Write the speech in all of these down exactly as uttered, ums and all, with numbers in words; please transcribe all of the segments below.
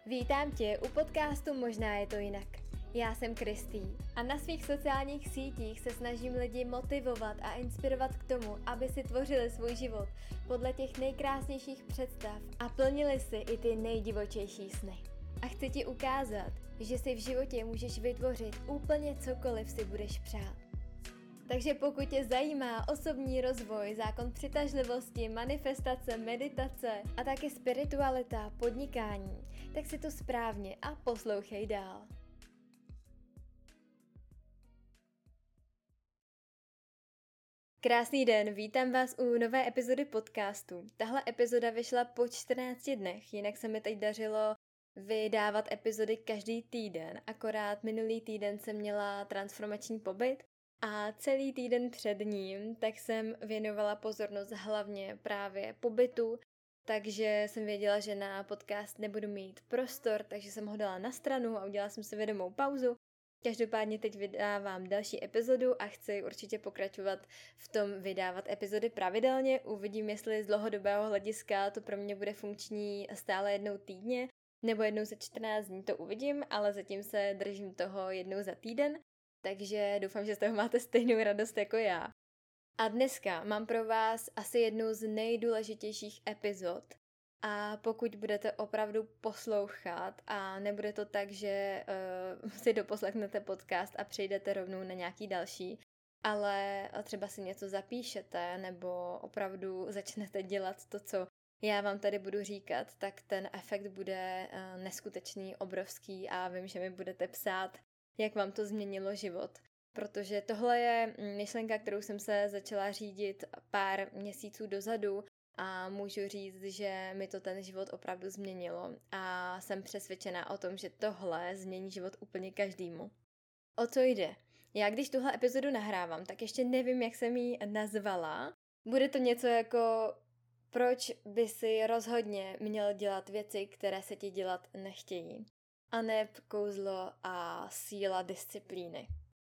Vítám tě u podcastu Možná je to jinak. Já jsem Kristý a na svých sociálních sítích se snažím lidi motivovat a inspirovat k tomu, aby si tvořili svůj život podle těch nejkrásnějších představ a plnili si i ty nejdivočejší sny. A chci ti ukázat, že si v životě můžeš vytvořit úplně cokoliv si budeš přát. Takže pokud tě zajímá osobní rozvoj, zákon přitažlivosti, manifestace, meditace a taky spiritualita, podnikání, tak si to správně a poslouchej dál. Krásný den, vítám vás u nové epizody podcastu. Tahle epizoda vyšla po čtrnácti dnech, jinak se mi teď dařilo vydávat epizody každý týden, akorát minulý týden jsem měla transformační pobyt a celý týden před ním tak jsem věnovala pozornost hlavně právě pobytu, takže jsem věděla, že na podcast nebudu mít prostor, takže jsem ho dala na stranu a udělala jsem si vědomou pauzu. Každopádně teď vydávám další epizodu a chci určitě pokračovat v tom vydávat epizody pravidelně. Uvidím, jestli z dlouhodobého hlediska to pro mě bude funkční stále jednou týdně, nebo jednou za čtrnáct dní, to uvidím, ale zatím se držím toho jednou za týden, takže doufám, že z toho máte stejnou radost jako já. A dneska mám pro vás asi jednu z nejdůležitějších epizod a pokud budete opravdu poslouchat a nebude to tak, že uh, si doposlechnete podcast a přejdete rovnou na nějaký další, ale třeba si něco zapíšete nebo opravdu začnete dělat to, co já vám tady budu říkat, tak ten efekt bude uh, neskutečný, obrovský a vím, že mi budete psát, jak vám to změnilo život. Protože tohle je myšlenka, kterou jsem se začala řídit pár měsíců dozadu a můžu říct, že mi to ten život opravdu změnilo a jsem přesvědčená o tom, že tohle změní život úplně každému. O co jde? Já když tuhle epizodu nahrávám, tak ještě nevím, jak jsem ji nazvala. Bude to něco jako proč by si rozhodně měl dělat věci, které se ti dělat nechtějí. Aneb kouzlo a síla disciplíny.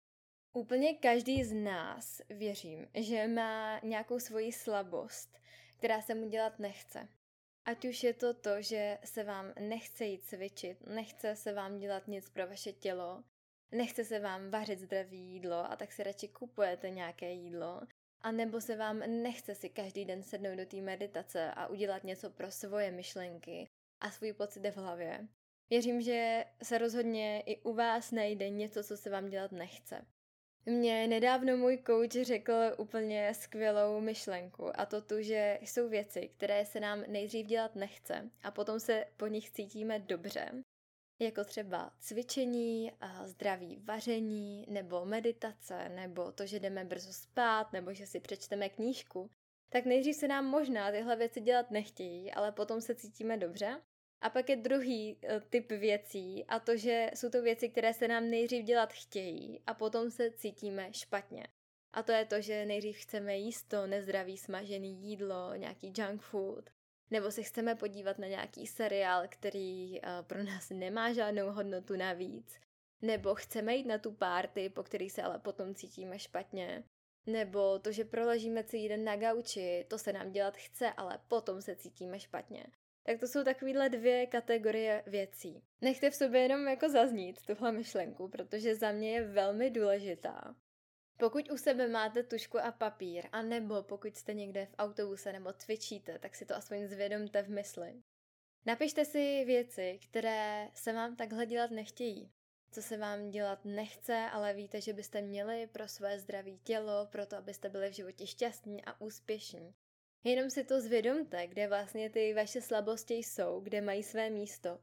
Úplně každý z nás, věřím, že má nějakou svoji slabost, která se mu dělat nechce. Ať už je to to, že se vám nechce jít cvičit, nechce se vám dělat nic pro vaše tělo, nechce se vám vařit zdravé jídlo a tak si radši kupujete nějaké jídlo, a nebo se vám nechce si každý den sednout do té meditace a udělat něco pro svoje myšlenky a svůj pocit v hlavě. Věřím, že se rozhodně i u vás najde něco, co se vám dělat nechce. Mně nedávno můj kouč řekl úplně skvělou myšlenku a to tu, že jsou věci, které se nám nejdřív dělat nechce a potom se po nich cítíme dobře, jako třeba cvičení, a zdravý vaření, nebo meditace, nebo to, že jdeme brzo spát, nebo že si přečteme knížku, tak nejdřív se nám možná tyhle věci dělat nechtějí, ale potom se cítíme dobře. A pak je druhý typ věcí a to, že jsou to věci, které se nám nejdřív dělat chtějí a potom se cítíme špatně. A to je to, že nejdřív chceme jíst to nezdravý smažený jídlo, nějaký junk food, nebo se chceme podívat na nějaký seriál, který pro nás nemá žádnou hodnotu navíc, nebo chceme jít na tu party, po který se ale potom cítíme špatně, nebo to, že proležíme celý den na gauči, to se nám dělat chce, ale potom se cítíme špatně. Tak to jsou takovýhle dvě kategorie věcí. Nechte v sobě jenom jako zaznít tuhle myšlenku, protože za mě je velmi důležitá. Pokud u sebe máte tužku a papír, a nebo pokud jste někde v autobuse nebo cvičíte, tak si to aspoň zvědomte v mysli. Napište si věci, které se vám takhle dělat nechtějí. Co se vám dělat nechce, ale víte, že byste měli pro své zdravé tělo, pro to, abyste byli v životě šťastní a úspěšní. Jenom si to zvědomte, kde vlastně ty vaše slabosti jsou, kde mají své místo.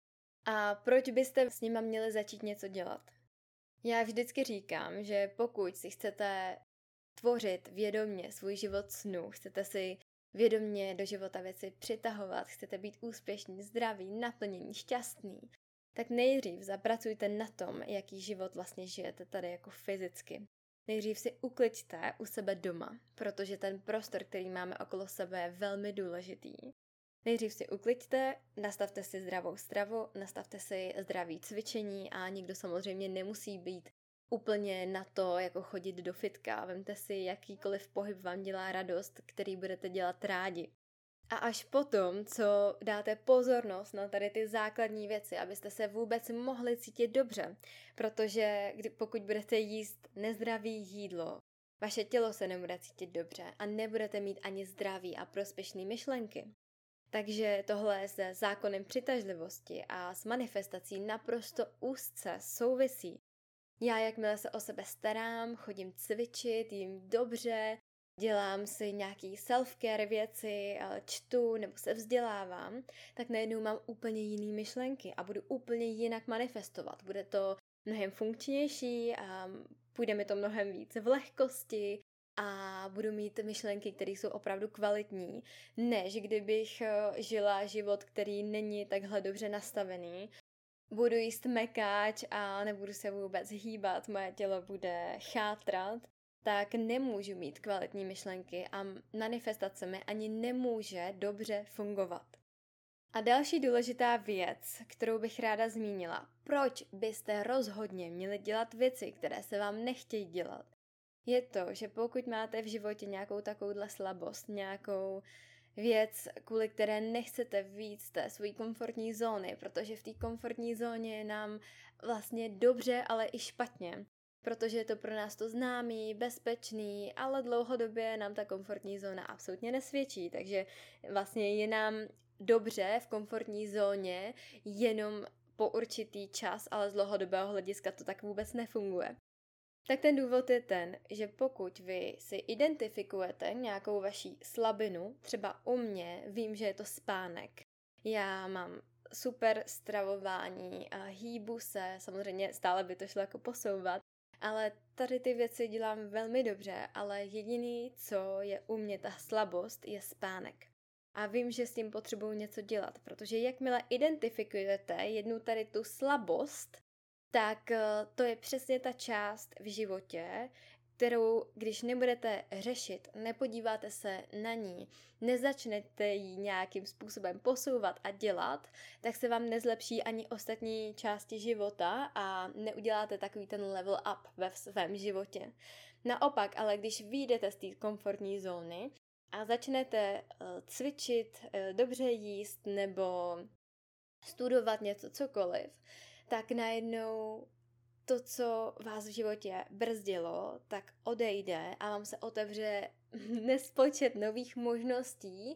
A proč byste s nima měli začít něco dělat? Já vždycky říkám, že pokud si chcete tvořit vědomě svůj život snů, chcete si vědomě do života věci přitahovat, chcete být úspěšní, zdraví, naplnění, šťastný, tak nejdřív zapracujte na tom, jaký život vlastně žijete tady jako fyzicky. Nejdřív si ukliďte u sebe doma, protože ten prostor, který máme okolo sebe, je velmi důležitý. Nejdřív si ukliďte, nastavte si zdravou stravu, nastavte si zdravý cvičení a nikdo samozřejmě nemusí být úplně na to, jako chodit do fitka. Vemte si jakýkoliv pohyb vám dělá radost, který budete dělat rádi. A až potom, co dáte pozornost na tady ty základní věci, abyste se vůbec mohli cítit dobře, protože kdy, pokud budete jíst nezdravý jídlo, vaše tělo se nebude cítit dobře a nebudete mít ani zdraví a prospěšné myšlenky. Takže tohle se zákonem přitažlivosti a s manifestací naprosto úzce souvisí. Já, jakmile se o sebe starám, chodím cvičit, jím dobře, dělám si nějaký self-care věci, čtu nebo se vzdělávám, tak najednou mám úplně jiný myšlenky a budu úplně jinak manifestovat. Bude to mnohem funkčnější a půjde mi to mnohem víc v lehkosti a budu mít myšlenky, které jsou opravdu kvalitní, než kdybych žila život, který není takhle dobře nastavený. Budu jíst mekáč a nebudu se vůbec hýbat, moje tělo bude chátrat, tak nemůžu mít kvalitní myšlenky a manifestace mi ani nemůže dobře fungovat. A další důležitá věc, kterou bych ráda zmínila, proč byste rozhodně měli dělat věci, které se vám nechtějí dělat, je to, že pokud máte v životě nějakou takovouhle slabost, nějakou věc, kvůli které nechcete víc z té své komfortní zóny, protože v té komfortní zóně je nám vlastně dobře, ale i špatně. Protože je to pro nás to známý, bezpečný, ale dlouhodobě nám ta komfortní zóna absolutně nesvědčí, takže vlastně je nám dobře v komfortní zóně jenom po určitý čas, ale z dlouhodobého hlediska to tak vůbec nefunguje. Tak ten důvod je ten, že pokud vy si identifikujete nějakou vaši slabinu, třeba u mě vím, že je to spánek. Já mám super stravování a hýbu se, samozřejmě stále by to šlo jako posouvat, ale tady ty věci dělám velmi dobře, ale jediný, co je u mě ta slabost, je spánek. A vím, že s tím potřebuju něco dělat, protože jakmile identifikujete jednu tady tu slabost, tak to je přesně ta část v životě, kterou, když nebudete řešit, nepodíváte se na ní, nezačnete ji nějakým způsobem posouvat a dělat, tak se vám nezlepší ani ostatní části života a neuděláte takový ten level up ve svém životě. Naopak, ale když vyjdete z té komfortní zóny a začnete cvičit, dobře jíst nebo studovat něco, cokoliv, tak najednou to, co vás v životě brzdilo, tak odejde a vám se otevře nespočet nových možností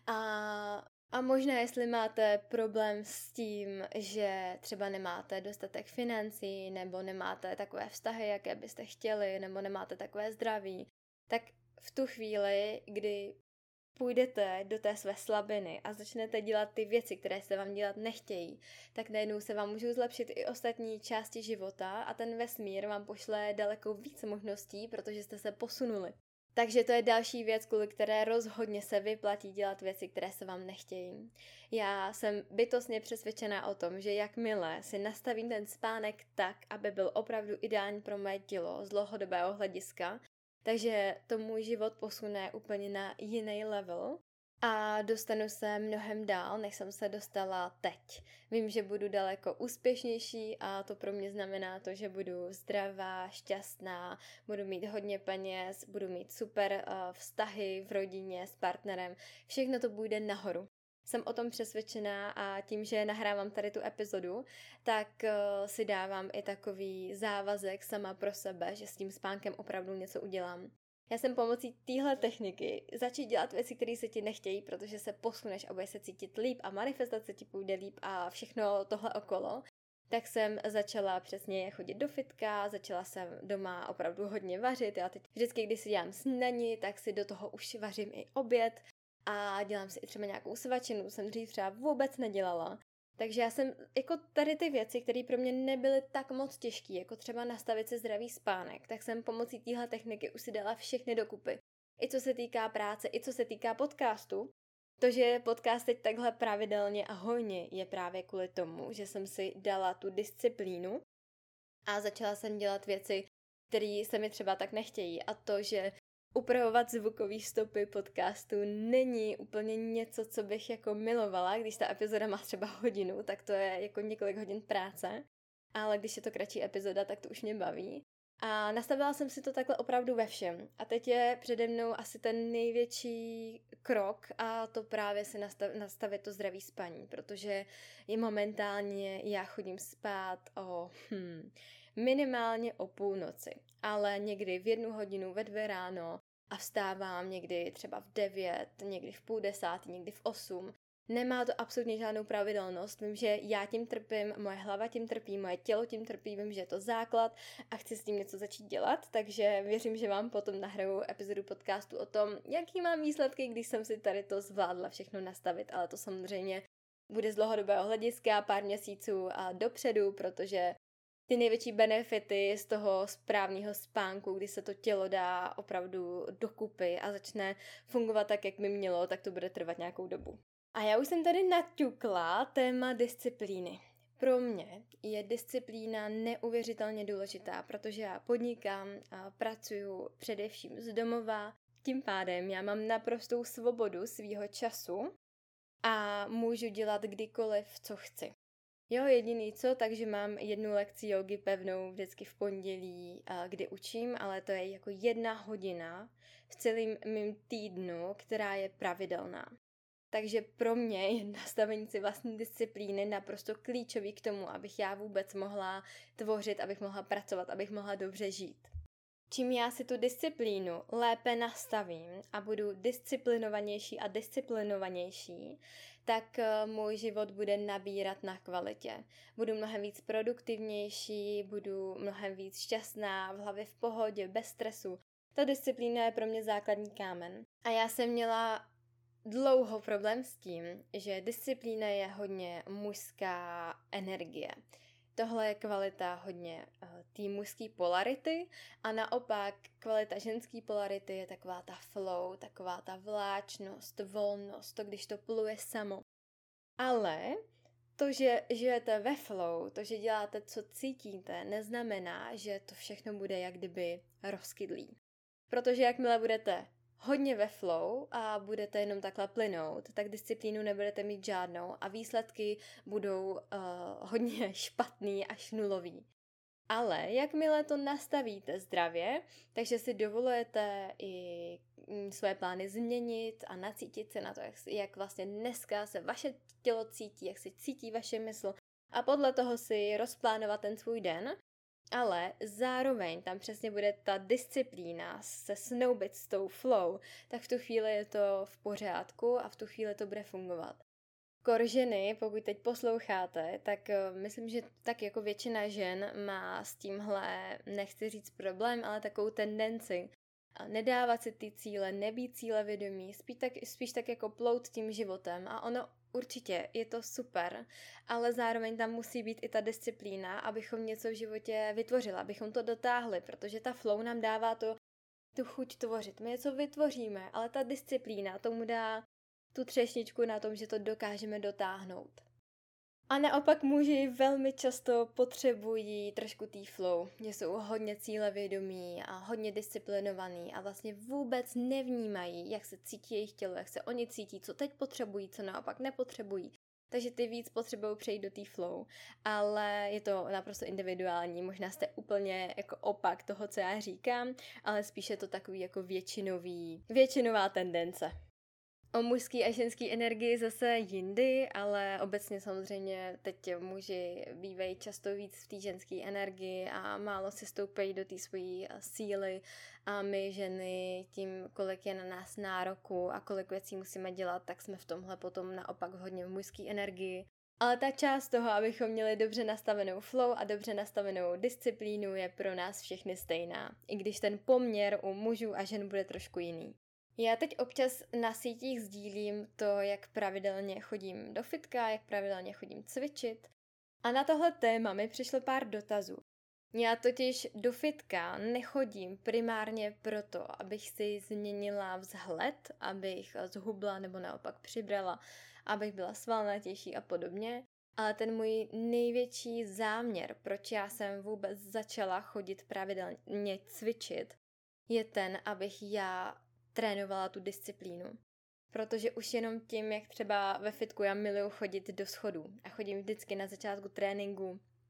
a, a možná, jestli máte problém s tím, že třeba nemáte dostatek financí nebo nemáte takové vztahy, jaké byste chtěli, nebo nemáte takové zdraví, tak v tu chvíli, kdy půjdete do té své slabiny a začnete dělat ty věci, které se vám dělat nechtějí, tak najednou se vám můžou zlepšit i ostatní části života a ten vesmír vám pošle daleko více možností, protože jste se posunuli. Takže to je další věc, kvůli které rozhodně se vyplatí dělat věci, které se vám nechtějí. Já jsem bytostně přesvědčená o tom, že jakmile si nastavím ten spánek tak, aby byl opravdu ideální pro mé tělo z dlouhodobého hlediska, takže to můj život posune úplně na jiný level a dostanu se mnohem dál, než jsem se dostala teď. Vím, že budu daleko úspěšnější a to pro mě znamená to, že budu zdravá, šťastná, budu mít hodně peněz, budu mít super uh, vztahy v rodině s partnerem. Všechno to půjde nahoru. Jsem o tom přesvědčená a tím, že nahrávám tady tu epizodu, tak uh, si dávám i takový závazek sama pro sebe, že s tím spánkem opravdu něco udělám. Já jsem pomocí téhle techniky začít dělat věci, které se ti nechtějí, protože se posuneš a budeš se cítit líp a manifestace ti půjde líp a všechno tohle okolo. Tak jsem začala přesně chodit do fitka, začala jsem doma opravdu hodně vařit. Já teď vždycky, když si dělám snídani, tak si do toho už vařím i oběd. A dělám si i třeba nějakou svačinu, jsem dřív třeba vůbec nedělala. Takže já jsem jako tady ty věci, které pro mě nebyly tak moc těžké, jako třeba nastavit si zdravý spánek, tak jsem pomocí téhle techniky už si dala všechny dokupy. I co se týká práce, i co se týká podcastu. To, že podcast teď takhle pravidelně a hojně je právě kvůli tomu, že jsem si dala tu disciplínu a začala jsem dělat věci, které se mi třeba tak nechtějí. A to, že upravovat zvukové stopy podcastu není úplně něco, co bych jako milovala. Když ta epizoda má třeba hodinu, tak to je jako několik hodin práce. Ale když je to kratší epizoda, tak to už mě baví. A nastavila jsem si to takhle opravdu ve všem. A teď je přede mnou asi ten největší krok a to právě si nastav, nastavit to zdravý spaní, protože je momentálně, já chodím spát o hmm, minimálně o půlnoci, ale někdy v jednu hodinu, ve dvě ráno a vstávám někdy třeba v devět, někdy v půl desátý, někdy v osm. Nemá to absolutně žádnou pravidelnost, vím, že já tím trpím, moje hlava tím trpí, moje tělo tím trpí, vím, že je to základ a chci s tím něco začít dělat, takže věřím, že vám potom nahraju epizodu podcastu o tom, jaký mám výsledky, když jsem si tady to zvládla všechno nastavit, ale to samozřejmě bude z dlouhodobého hlediska pár měsíců a dopředu, protože ty největší benefity z toho správného spánku, kdy se to tělo dá opravdu dokupy a začne fungovat tak, jak by mělo, tak to bude trvat nějakou dobu. A já už jsem tady naťukla téma disciplíny. Pro mě je disciplína neuvěřitelně důležitá, protože já podnikám a pracuju především z domova. Tím pádem já mám naprostou svobodu svýho času a můžu dělat kdykoliv, co chci. Jo, jediný co, takže mám jednu lekci jogy pevnou vždycky v pondělí, kdy učím, ale to je jako jedna hodina v celém mým týdnu, která je pravidelná. Takže pro mě je nastavení si vlastní disciplíny naprosto klíčový k tomu, abych já vůbec mohla tvořit, abych mohla pracovat, abych mohla dobře žít. Čím já si tu disciplínu lépe nastavím a budu disciplinovanější a disciplinovanější, tak můj život bude nabírat na kvalitě. Budu mnohem víc produktivnější, budu mnohem víc šťastná, v hlavě v pohodě, bez stresu. Ta disciplína je pro mě základní kámen. A já jsem měla dlouho problém s tím, že disciplína je hodně mužská energie. Tohle je kvalita hodně uh, té mužské polarity a naopak kvalita ženské polarity je taková ta flow, taková ta vláčnost, volnost, to když to pluje samo. Ale to, že žijete ve flow, to, že děláte, co cítíte, neznamená, že to všechno bude jak kdyby rozkydlý. Protože jakmile budete hodně ve flow a budete jenom takhle plynout, tak disciplínu nebudete mít žádnou a výsledky budou uh, hodně špatný až nulový. Ale jakmile to nastavíte zdravě, takže si dovolujete i své plány změnit a nacítit se na to, jak, jak vlastně dneska se vaše tělo cítí, jak se cítí vaše mysl a podle toho si rozplánovat ten svůj den, ale zároveň tam přesně bude ta disciplína se snoubit s tou flow, tak v tu chvíli je to v pořádku a v tu chvíli to bude fungovat. Kor ženy, pokud teď posloucháte, tak uh, myslím, že tak jako většina žen má s tímhle, nechci říct problém, ale takovou tendenci nedávat si ty cíle, nebýt cíle vědomí, spíš tak, spíš tak jako plout tím životem a ono určitě je to super, ale zároveň tam musí být i ta disciplína, abychom něco v životě vytvořili, abychom to dotáhli, protože ta flow nám dává to, tu chuť tvořit. My něco vytvoříme, ale ta disciplína tomu dá tu třešničku na tom, že to dokážeme dotáhnout. A naopak muži velmi často potřebují trošku tý flow, že jsou hodně cílevědomí a hodně disciplinovaní a vlastně vůbec nevnímají, jak se cítí jejich tělo, jak se oni cítí, co teď potřebují, co naopak nepotřebují. Takže ty víc potřebují přejít do té flow, ale je to naprosto individuální, možná jste úplně jako opak toho, co já říkám, ale spíše je to takový jako většinový, většinová tendence. O mužský a ženský energii zase jindy, ale obecně samozřejmě teď muži bývají často víc v té ženské energii a málo si stoupají do té svojí síly a my ženy tím, kolik je na nás nároku a kolik věcí musíme dělat, tak jsme v tomhle potom naopak hodně v mužské energii. Ale ta část toho, abychom měli dobře nastavenou flow a dobře nastavenou disciplínu, je pro nás všechny stejná, i když ten poměr u mužů a žen bude trošku jiný. Já teď občas na sítích sdílím to, jak pravidelně chodím do fitka, jak pravidelně chodím cvičit. A na tohle téma mi přišlo pár dotazů. Já totiž do fitka nechodím primárně proto, abych si změnila vzhled, abych zhubla nebo naopak přibrala, abych byla svalnatější a podobně. Ale ten můj největší záměr, proč já jsem vůbec začala chodit pravidelně cvičit, je ten, abych já trénovala tu disciplínu. Protože už jenom tím, jak třeba ve fitku já miluju chodit do schodů a chodím vždycky na začátku tréninku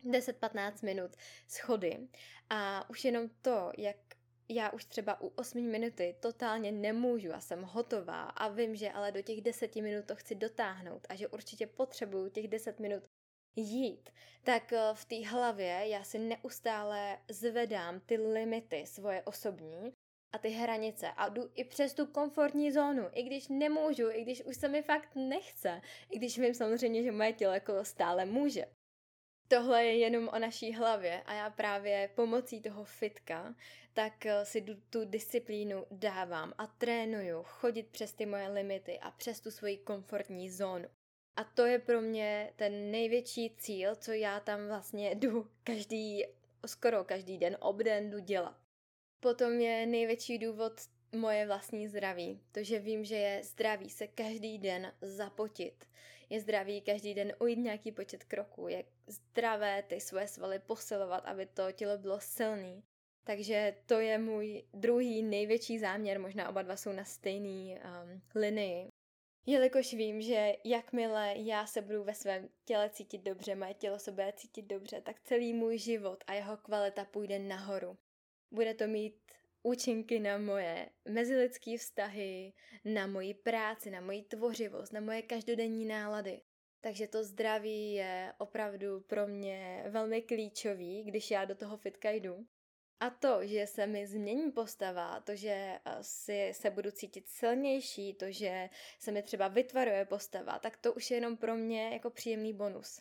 deset patnáct minut schody a už jenom to, jak já už třeba u osmi minuty totálně nemůžu a jsem hotová a vím, že ale do těch deseti minut to chci dotáhnout a že určitě potřebuju těch deset minut jít, tak v té hlavě já si neustále zvedám ty limity svoje osobní a ty hranice a jdu i přes tu komfortní zónu, i když nemůžu, i když už se mi fakt nechce, i když vím samozřejmě, že moje tělo jako stále může. Tohle je jenom o naší hlavě a já právě pomocí toho fitka tak si tu disciplínu dávám a trénuju chodit přes ty moje limity a přes tu svoji komfortní zónu. A to je pro mě ten největší cíl, co já tam vlastně jdu každý, skoro každý den, obden jdu dělat. Potom je největší důvod moje vlastní zdraví. To, že vím, že je zdravý se každý den zapotit. Je zdravý každý den ujít nějaký počet kroků. Je zdravé ty svoje svaly posilovat, aby to tělo bylo silný. Takže to je můj druhý největší záměr. Možná oba dva jsou na stejné um, linii. Jelikož vím, že jakmile já se budu ve svém těle cítit dobře, moje tělo se bude cítit dobře, tak celý můj život a jeho kvalita půjde nahoru. Bude to mít účinky na moje mezilidské vztahy, na moji práci, na moji tvořivost, na moje každodenní nálady. Takže to zdraví je opravdu pro mě velmi klíčový, když já do toho fitka jdu. A to, že se mi změní postava, to, že si se budu cítit silnější, to, že se mi třeba vytvaruje postava, tak to už je jenom pro mě jako příjemný bonus.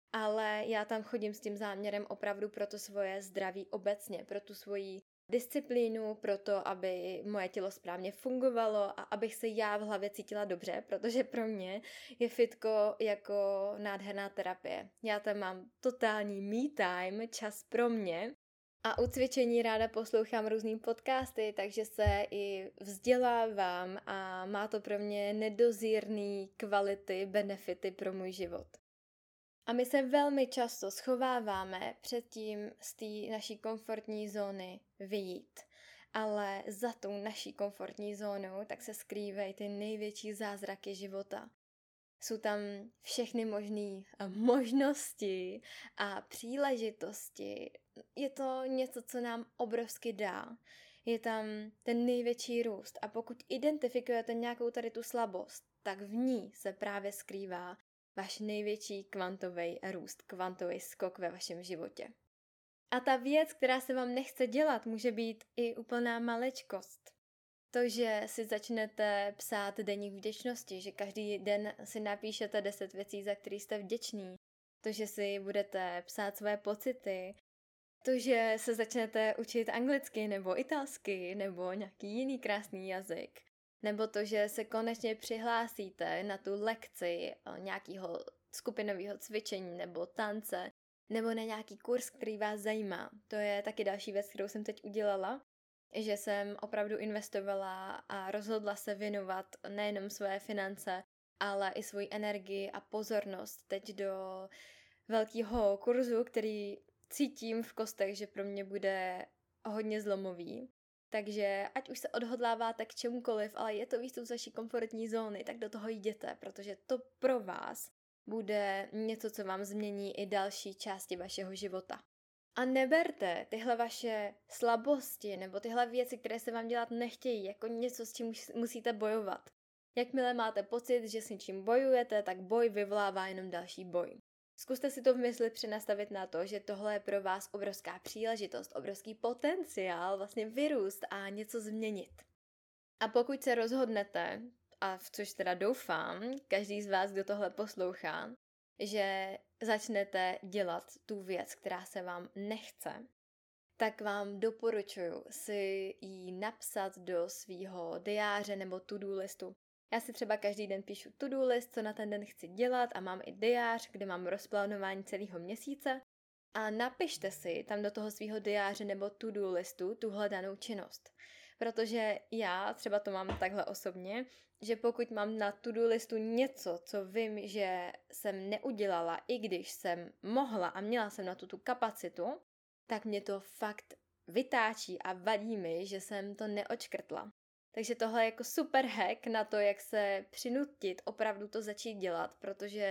Ale já tam chodím s tím záměrem opravdu pro to svoje zdraví obecně, pro tu svoji disciplínu, pro to, aby moje tělo správně fungovalo a abych se já v hlavě cítila dobře, protože pro mě je fitko jako nádherná terapie. Já tam mám totální me time, čas pro mě a u cvičení ráda poslouchám různý podcasty, takže se i vzdělávám a má to pro mě nedozírný kvality, benefity pro můj život. A my se velmi často schováváme před tím z té naší komfortní zóny vyjít. Ale za tou naší komfortní zónou tak se skrývají ty největší zázraky života. Jsou tam všechny možné možnosti a příležitosti. Je to něco, co nám obrovsky dá. Je tam ten největší růst a pokud identifikujete nějakou tady tu slabost, tak v ní se právě skrývá váš největší kvantový růst, kvantový skok ve vašem životě. A ta věc, která se vám nechce dělat, může být i úplná maličkost. To, že si začnete psát deník vděčnosti, že každý den si napíšete deset věcí, za které jste vděční. To, že si budete psát své pocity. To, že se začnete učit anglicky nebo italsky nebo nějaký jiný krásný jazyk. Nebo to, že se konečně přihlásíte na tu lekci nějakého skupinového cvičení nebo tance, nebo na nějaký kurz, který vás zajímá. To je taky další věc, kterou jsem teď udělala, že jsem opravdu investovala a rozhodla se věnovat nejenom své finance, ale i svoji energii a pozornost teď do velkého kurzu, který cítím v kostech, že pro mě bude hodně zlomový. Takže ať už se odhodláváte k čemukoliv, ale je to výstup z vaší komfortní zóny, tak do toho jděte, protože to pro vás bude něco, co vám změní i další části vašeho života. A neberte tyhle vaše slabosti nebo tyhle věci, které se vám dělat nechtějí, jako něco, s čím musíte bojovat. Jakmile máte pocit, že s něčím bojujete, tak boj vyvolává jenom další boj. Zkuste si to v mysli přenastavit na to, že tohle je pro vás obrovská příležitost, obrovský potenciál vlastně vyrůst a něco změnit. A pokud se rozhodnete, a v což teda doufám, každý z vás, kdo tohle poslouchá, že začnete dělat tu věc, která se vám nechce, tak vám doporučuji si ji napsat do svýho diáře nebo to-do listu. Já si třeba každý den píšu to-do list, co na ten den chci dělat a mám i diář, kde mám rozplánování celého měsíce a napište si tam do toho svého diáře nebo to-do listu tu hledanou činnost. Protože já třeba to mám takhle osobně, že pokud mám na to-do listu něco, co vím, že jsem neudělala, i když jsem mohla a měla jsem na tu tu kapacitu, tak mě to fakt vytáčí a vadí mi, že jsem to neočkrtla. Takže tohle je jako super hack na to, jak se přinutit opravdu to začít dělat, protože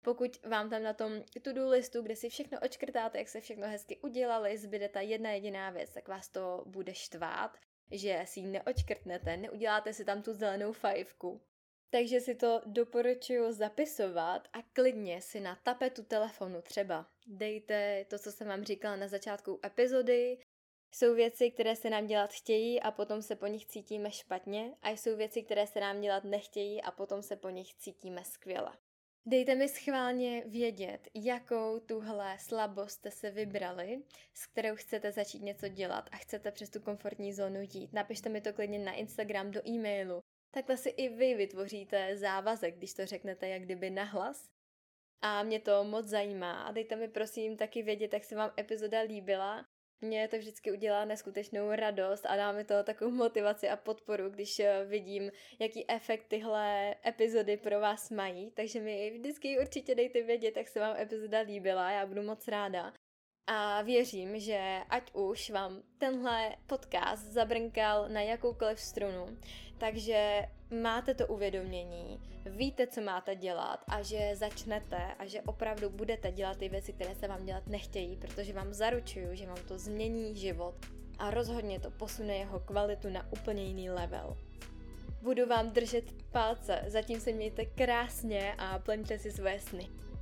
Pokud vám tam na tom to-do listu, kde si všechno očkrtáte, jak se všechno hezky udělali, zbyde ta jedna jediná věc, tak vás to bude štvát, že si ji neočkrtnete, neuděláte si tam tu zelenou fajfku. Takže si to doporučuji zapisovat a klidně si na tapetu telefonu třeba dejte to, co jsem vám říkala na začátku epizody. Jsou věci, které se nám dělat chtějí a potom se po nich cítíme špatně a jsou věci, které se nám dělat nechtějí a potom se po nich cítíme skvěle. Dejte mi schválně vědět, jakou tuhle slabost jste se vybrali, s kterou chcete začít něco dělat a chcete přes tu komfortní zónu jít. Napište mi to klidně na Instagram, do e-mailu. Takhle si i vy vytvoříte závazek, když to řeknete jak kdyby nahlas. A mě to moc zajímá. A dejte mi prosím taky vědět, jak se vám epizoda líbila. Mně to vždycky udělá neskutečnou radost a dá mi to takovou motivaci a podporu, když vidím, jaký efekt tyhle epizody pro vás mají. Takže mi vždycky určitě dejte vědět, jak se vám epizoda líbila, já budu moc ráda. A věřím, že ať už vám tenhle podcast zabrnkal na jakoukoliv strunu, takže máte to uvědomění, víte, co máte dělat a že začnete a že opravdu budete dělat ty věci, které se vám dělat nechtějí, protože vám zaručuju, že vám to změní život a rozhodně to posune jeho kvalitu na úplně jiný level. Budu vám držet palce, zatím se mějte krásně a plňte si svoje sny.